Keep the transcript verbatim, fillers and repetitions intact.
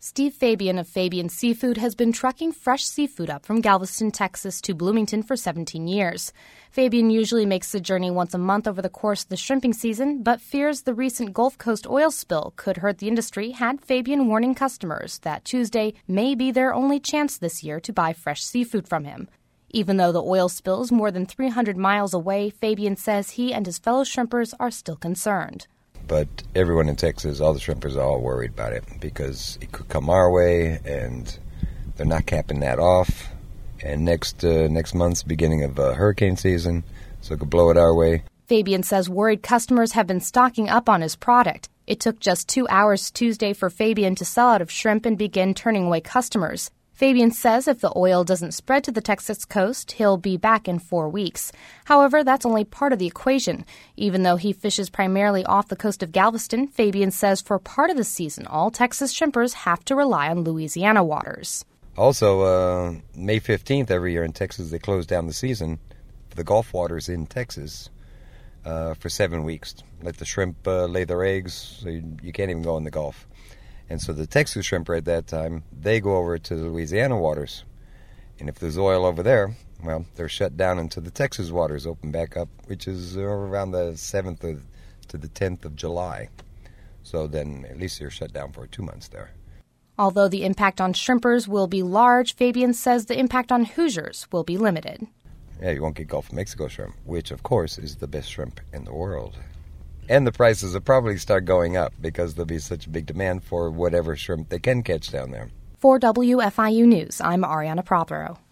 Steve Fabian of Fabian Seafood has been trucking fresh seafood up from Galveston, Texas to Bloomington for seventeen years. Fabian usually makes the journey once a month over the course of the shrimping season, but fears the recent Gulf Coast oil spill could hurt the industry had Fabian warning customers that Tuesday may be their only chance this year to buy fresh seafood from him. Even though the oil spill is more than three hundred miles away, Fabian says he and his fellow shrimpers are still concerned. But everyone in Texas, all the shrimpers are all worried about it because it could come our way, and they're not capping that off. And next uh, next month's beginning of uh, hurricane season, so it could blow it our way. Fabian says worried customers have been stocking up on his product. It took just two hours Tuesday for Fabian to sell out of shrimp and begin turning away customers. Fabian says if the oil doesn't spread to the Texas coast, he'll be back in four weeks. However, that's only part of the equation. Even though he fishes primarily off the coast of Galveston, Fabian says for part of the season, all Texas shrimpers have to rely on Louisiana waters. Also, uh, May fifteenth every year in Texas, they close down the season for the Gulf waters in Texas uh, for seven weeks. Let the shrimp uh, lay their eggs, so you, you can't even go in the Gulf. And so the Texas shrimper at that time, they go over to the Louisiana waters. And if there's oil over there, well, they're shut down until the Texas waters open back up, which is around the seventh to the tenth of July. So then at least you're shut down for two months there. Although the impact on shrimpers will be large, Fabian says the impact on Hoosiers will be limited. Yeah, you won't get Gulf of Mexico shrimp, which, of course, is the best shrimp in the world. And the prices will probably start going up because there'll be such a big demand for whatever shrimp they can catch down there. For W F I U News, I'm Ariana Prothero.